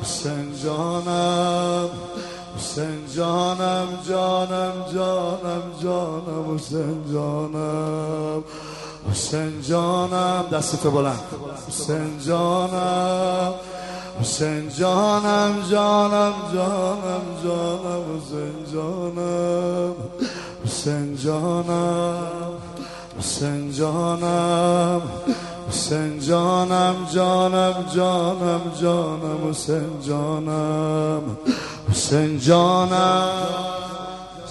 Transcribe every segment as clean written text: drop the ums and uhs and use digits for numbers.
حسین جانم حسین جانم جانم جانم جانم حسین جانم حسین جانم دستتو بلند حسین جانم حسین جانم جانم جانم جانم حسین جانم حسین جانم حسین جانم حسین جانم جانم جانم جانم حسین جانم حسین جانم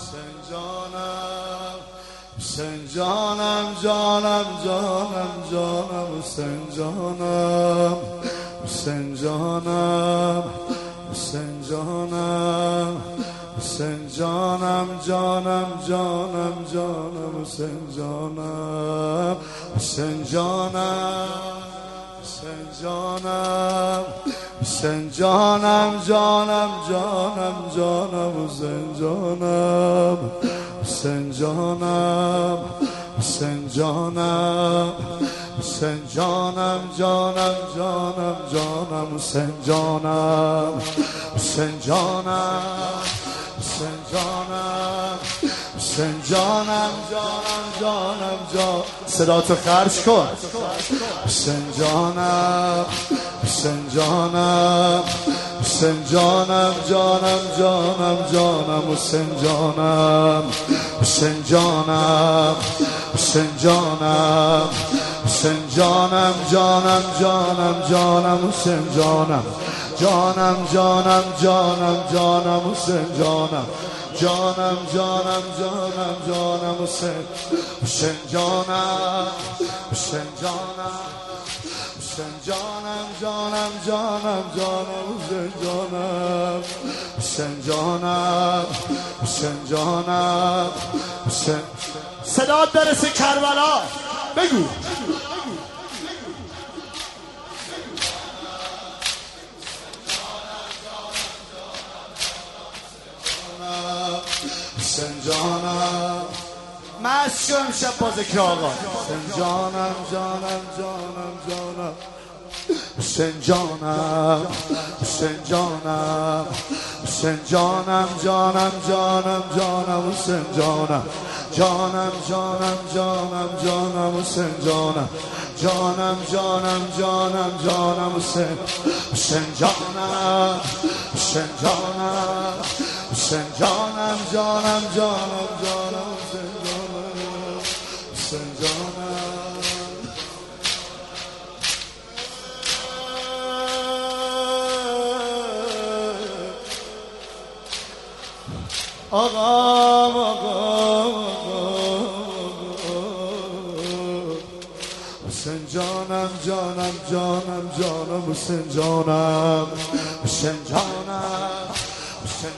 حسین جانم جانم جانم جانم حسین جانم حسین جانم حسین جانم حسین جانم جانم جانم جانم حسین جانم حسین جانم حسین جانم حسین جانم جانم جانم جانم حسین جانم حسین جانم حسین جانم حسین جانم جانم جانم جانم حسین جانم حسین جانم حسین جانم حسین جانم جانم جانم جانم صدا تو خرج کن حسین جانم حسین جانم حسین جانم جانم جانم جانم حسین جانم حسین جانم حسین جانم حسین جانم جانم جانم جانم حسین جانم جانم جانم جانم جانم حسین جانم جانم جانم جانم جانم حسین حسین جانم حسین جانم حسین جانم جانم جانم جانم حسین جانم حسین جانم حسین جانم حسین صدات برسه کربلا بگو حسین جانم مست شو امشب با ذکر آقا حسین جانم جانم جانم جانم حسین جانم حسین جانم حسین جانم جانم جانم جانم حسین جانم جانم جانم جانم جانم حسین جانم جانم جانم جانم جانم حسین حسین جانم حسین جانم حسین جانم جانم جانم جانم حسین جانم حسین جانم آقام حسین جانم جانم جانم جانم حسین جانم حسین جانم حسین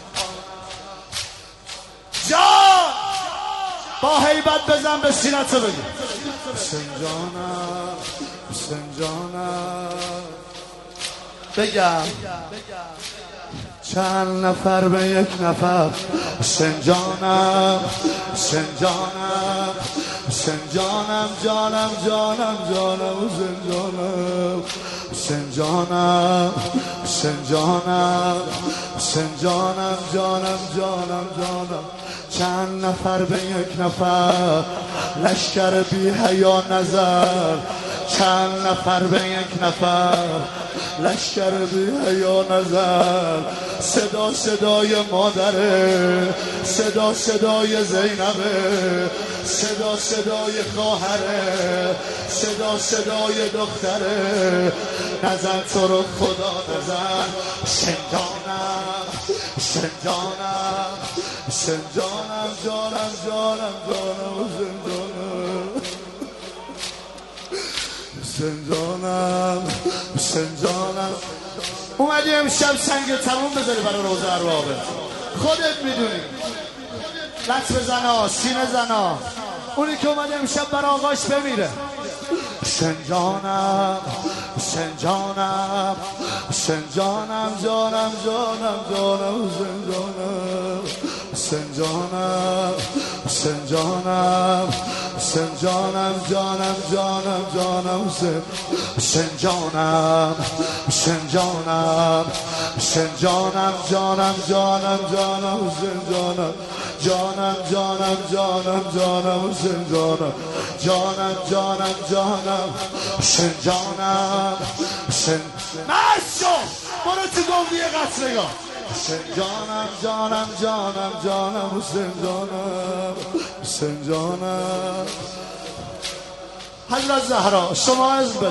جان با هیبت بزن به سینت رو بگی حسین جانم حسین جانم بگم چند نفر به یک نفر حسین جانم حسین جانم حسین جانم جانم جانم جانم حسین جانم حسین جانم حسین جانم حسین جانم جانم جانم جانم چند نفر به یک نفر لشکر بی حیا نظر چند نفر به یک نفر لشکر بی حیا نظر صدا صدای مادره صدا صدای زینبه صدا صدای خواهره صدا صدای دختره نزن تو رو خدا نزن حسین جانم حسین جانم حسین جانم جانم جانم جانم حسین جانم حسین جانم حسین جانم اومدی امشب سنگ تموم بذاری برای روزه اربابه خودت میدونی لط بزنا سینه زنا اونی که اومده امشب برای آقاش بمیره حسین جانم حسین جانم حسین جانم جانم جانم جانم حسین جانم حسین جانم حسین جانم حسین جانم جانم جانم جانم حسین جانم حسین جانم حسین جانم جانم جانم جانم حسین جانم جانم جانم جانم جانم حسین جانم جانم جانم جانم حسین جانم حسین ماشو برو تو گمبی قصرگاه حسین جانم جانم جانم جانم حسین جانم حسین جانم حضرت زهرا شما از بده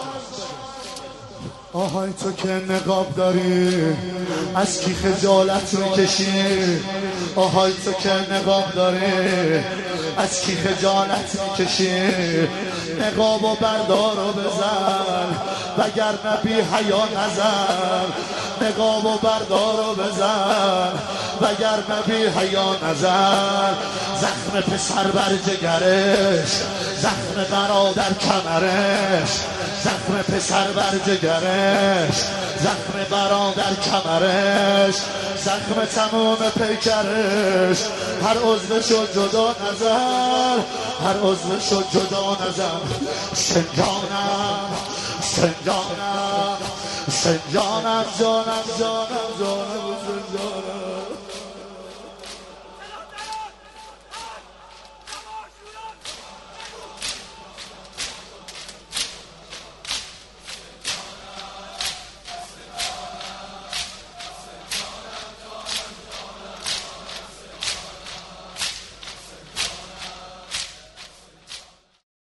آهای تو که نقاب داری از کی خجالت میکشی آهای تو که نقاب داری از کی خجالت میکشی نقابو بردار و بزن وگرنه بی حیا نزن نقابو بردار و بزن وگرنه بی حیا نزن زخم پسر بر جگرش زخم برادر کمرش زخم پسر بر جگرش زخم برادر کمرش زخم تمام پیکرش هر عضوشو جدا نظر هر عضوشو جدا نظر حسین جانم حسین جانم حسین جانم جانم جانم جانم حسین جانم